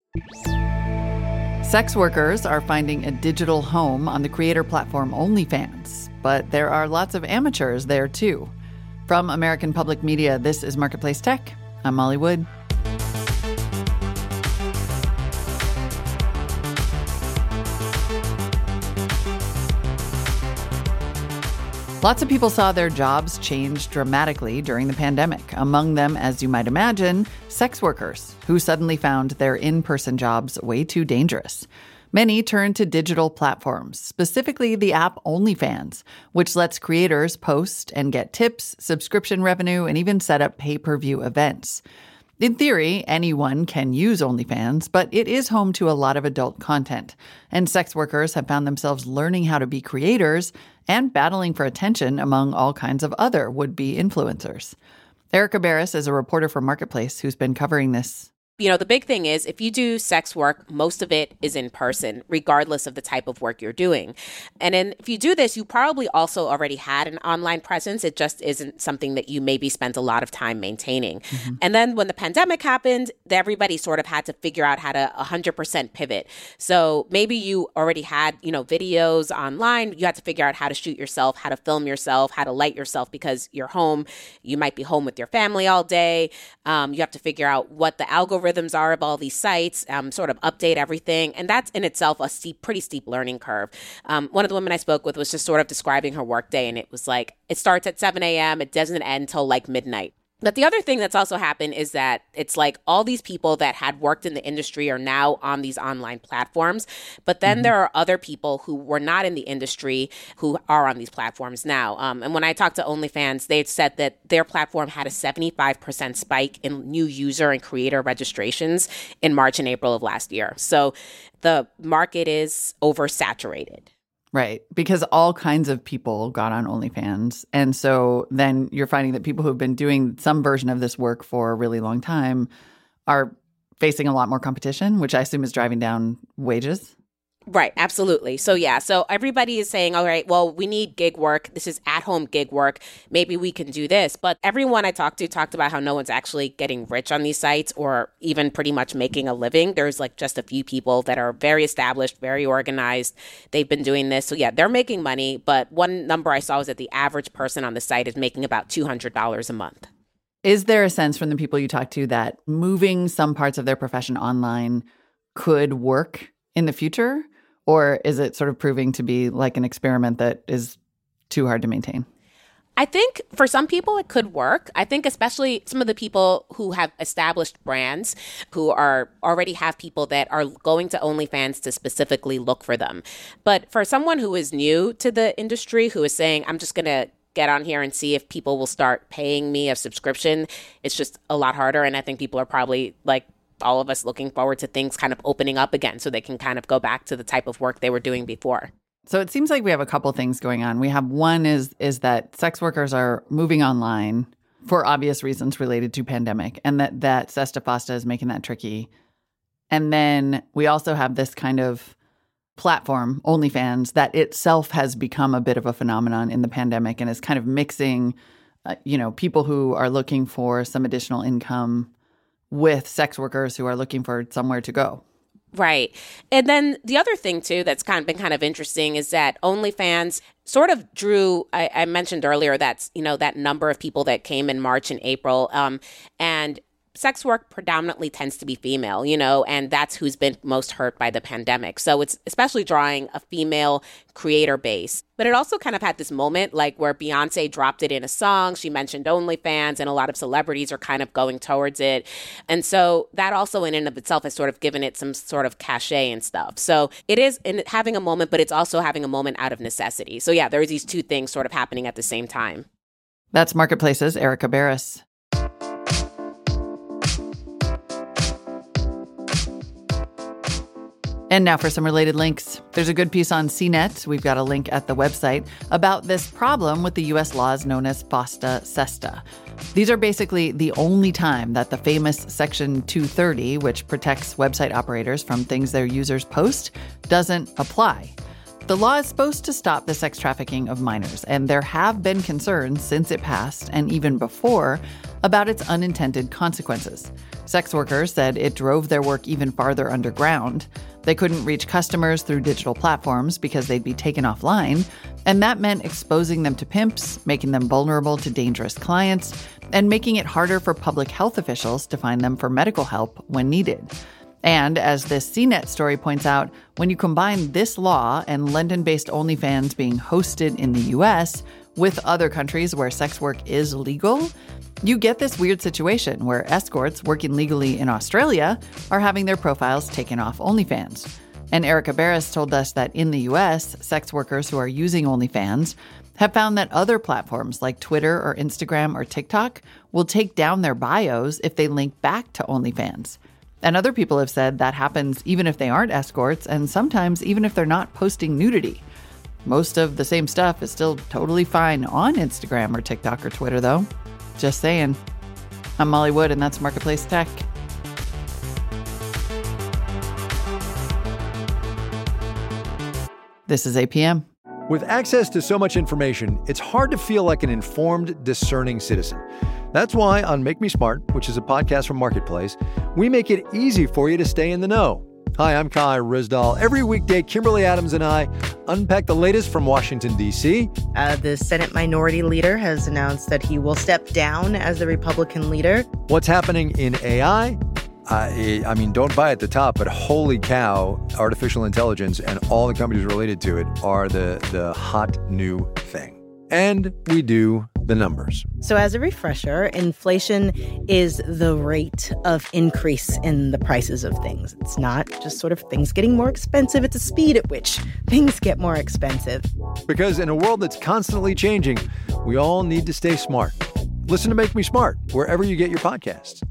Sex workers are finding a digital home on the creator platform OnlyFans, but there are lots of amateurs there too. From American Public Media, this is Marketplace Tech. I'm Molly Wood. Lots of people saw their jobs change dramatically during the pandemic. Among them, as you might imagine, sex workers who suddenly found their in-person jobs way too dangerous. Many turned to digital platforms, specifically the app OnlyFans, which lets creators post and get tips, subscription revenue, and even set up pay-per-view events. In theory, anyone can use OnlyFans, but it is home to a lot of adult content, and sex workers have found themselves learning how to be creators and battling for attention among all kinds of other would-be influencers. Erica Barris is a reporter for Marketplace who's been covering this. The big thing is if you do sex work, most of it is in person, regardless of the type of work you're doing. And then if you do this, you probably also already had an online presence. It just isn't something that you maybe spent a lot of time maintaining. Mm-hmm. And then when the pandemic happened, everybody sort of had to figure out how to 100% pivot. So maybe you already had, videos online. You had to figure out how to shoot yourself, how to film yourself, how to light yourself because you're home. You might be home with your family all day. You have to figure out what the algorithm are of all these sites, sort of update everything. And that's in itself a pretty steep learning curve. One of the women I spoke with was just sort of describing her workday, and it was like, it starts at 7 a.m., it doesn't end till like midnight. But the other thing that's also happened is that it's like all these people that had worked in the industry are now on these online platforms. But then there are other people who were not in the industry who are on these platforms now. And when I talked to OnlyFans, they said that their platform had a 75% spike in new user and creator registrations in March and April of last year. So the market is oversaturated. Right, because all kinds of people got on OnlyFans. And so then you're finding that people who've been doing some version of this work for a really long time are facing a lot more competition, which I assume is driving down wages. Right, absolutely. So everybody is saying, all right, well, we need gig work. This is at-home gig work. Maybe we can do this. But everyone I talked to talked about how no one's actually getting rich on these sites or even pretty much making a living. There's like just a few people that are very established, very organized. They've been doing this. So they're making money. But one number I saw was that the average person on the site is making about $200 a month. Is there a sense from the people you talk to that moving some parts of their profession online could work in the future? Or is it sort of proving to be like an experiment that is too hard to maintain? I think for some people it could work. I think especially some of the people who have established brands who already have people that are going to OnlyFans to specifically look for them. But for someone who is new to the industry, who is saying, I'm just going to get on here and see if people will start paying me a subscription, it's just a lot harder. And I think people are probably like all of us looking forward to things kind of opening up again so they can kind of go back to the type of work they were doing before. So it seems like we have a couple things going on. We have one is that sex workers are moving online for obvious reasons related to pandemic, and that Sesta Fosta is making that tricky. And then we also have this kind of platform, OnlyFans, that itself has become a bit of a phenomenon in the pandemic and is kind of mixing, people who are looking for some additional income with sex workers who are looking for somewhere to go. Right. And then the other thing, too, that's been kind of interesting is that OnlyFans sort of drew, I mentioned earlier, that's, that number of people that came in March and April. And sex work predominantly tends to be female, and that's who's been most hurt by the pandemic. So it's especially drawing a female creator base. But it also kind of had this moment like where Beyonce dropped it in a song. She mentioned OnlyFans, and a lot of celebrities are kind of going towards it. And so that also in and of itself has sort of given it some sort of cachet and stuff. So it is having a moment, but it's also having a moment out of necessity. So there's these two things sort of happening at the same time. That's Marketplace's Erica Barris. And now for some related links. There's a good piece on CNET. We've got a link at the website about this problem with the U.S. laws known as FOSTA SESTA. These are basically the only time that the famous Section 230, which protects website operators from things their users post, doesn't apply. The law is supposed to stop the sex trafficking of minors, and there have been concerns since it passed, and even before, about its unintended consequences. Sex workers said it drove their work even farther underground. They couldn't reach customers through digital platforms because they'd be taken offline, and that meant exposing them to pimps, making them vulnerable to dangerous clients, and making it harder for public health officials to find them for medical help when needed. And as this CNET story points out, when you combine this law and London-based OnlyFans being hosted in the U.S. with other countries where sex work is legal, you get this weird situation where escorts working legally in Australia are having their profiles taken off OnlyFans. And Erica Barris told us that in the U.S., sex workers who are using OnlyFans have found that other platforms like Twitter or Instagram or TikTok will take down their bios if they link back to OnlyFans. And other people have said that happens even if they aren't escorts and sometimes even if they're not posting nudity. Most of the same stuff is still totally fine on Instagram or TikTok or Twitter, though. Just saying. I'm Molly Wood, and that's Marketplace Tech. This is APM. With access to so much information, it's hard to feel like an informed, discerning citizen. That's why on Make Me Smart, which is a podcast from Marketplace, we make it easy for you to stay in the know. Hi, I'm Kai Ryssdal. Every weekday, Kimberly Adams and I unpack the latest from Washington, D.C. The Senate Minority Leader has announced that he will step down as the Republican leader. What's happening in AI? I mean, don't buy at the top, but holy cow, artificial intelligence and all the companies related to it are the hot new thing. And we do the numbers. So as a refresher, inflation is the rate of increase in the prices of things. It's not just sort of things getting more expensive. It's the speed at which things get more expensive. Because in a world that's constantly changing, we all need to stay smart. Listen to Make Me Smart wherever you get your podcasts.